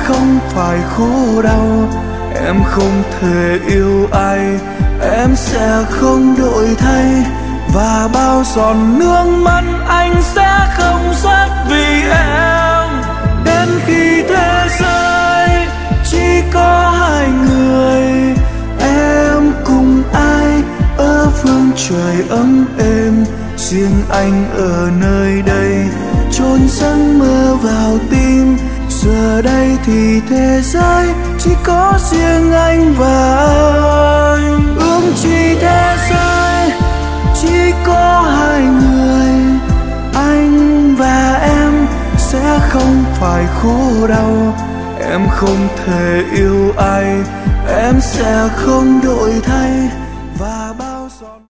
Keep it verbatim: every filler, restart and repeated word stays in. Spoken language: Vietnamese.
không phải khổ đau. Em không thể yêu ai, em sẽ không đổi thay. Và bao giọt nước mắt anh sẽ không rớt vì em. Đến khi thế giới chỉ có hai người, em cùng ai ở phương trời ấm êm. Riêng anh ở nơi đây chôn giấc mơ vào tim. Giờ đây thì thế giới chỉ có riêng anh và anh. Ước chi thế giới chỉ có hai người, anh và em sẽ không phải khổ đau. Em không thể yêu ai, em sẽ không đổi thay.